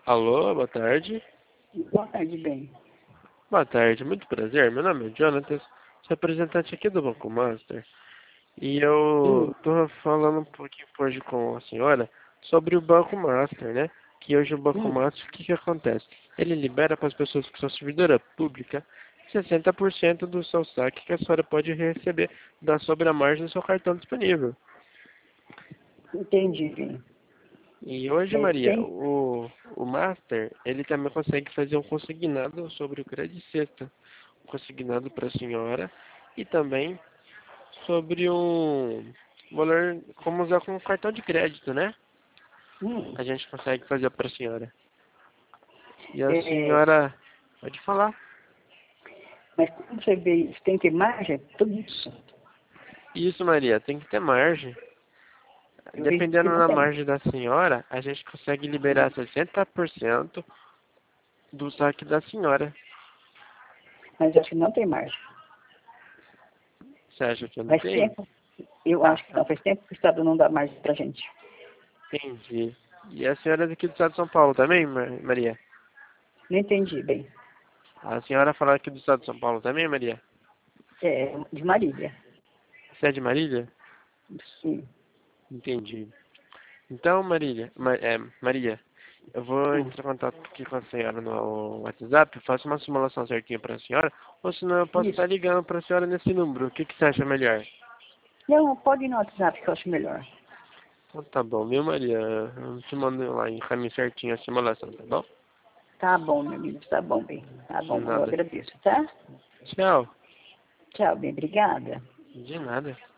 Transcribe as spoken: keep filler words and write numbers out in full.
Alô, boa tarde. Boa tarde, bem. Boa tarde, muito prazer. Meu nome é Jonathan, sou representante aqui do Banco Master. E Hum, eu tô falando um pouquinho hoje com a senhora sobre o Banco Master, né? Que hoje o Banco hum, Master, o que que acontece? Ele libera para as pessoas que são servidora pública sessenta por cento do seu saque que a senhora pode receber da sobremargem do seu cartão disponível. entendi, bem. E hoje, É, Maria, tem, o, o Master, ele também consegue fazer um consignado sobre o crédito sexta. Um consignado para a senhora e também sobre um valor, como usar com cartão de crédito, né? hum, A gente consegue fazer para a senhora. E a é, senhora pode falar. mas como você vê isso, tem que margem, tudo isso. Isso, Maria, tem que ter margem. Eu vejo que Dependendo não da tem. margem da senhora, a gente consegue liberar sessenta por cento do saque da senhora. Mas acho que não tem margem. Você acha que não Faz tem? tempo, eu acho que não, faz tempo que o Estado não dá margem pra gente. Entendi. E a senhora é daqui do estado de São Paulo também, Ma- Maria? Não entendi, bem. A senhora fala aqui do estado de São Paulo também, Maria? É, de Marília. Você é de Marília? Sim. Entendi. Então, Marília, Ma- é, Maria, eu vou Hum, entrar em contato aqui com a senhora no WhatsApp, faço uma simulação certinha para a senhora, ou senão eu posso estar isso. ligando para a senhora nesse número. O que, que você acha melhor? Não, pode ir no WhatsApp que eu acho melhor. Então tá bom, viu, Maria? Eu te mando lá em caminho certinho a simulação, tá bom? Tá bom, meu amigo, tá bom, bem. Tá De bom, eu nada. agradeço, tá? Tchau. Tchau, bem, obrigada. De nada.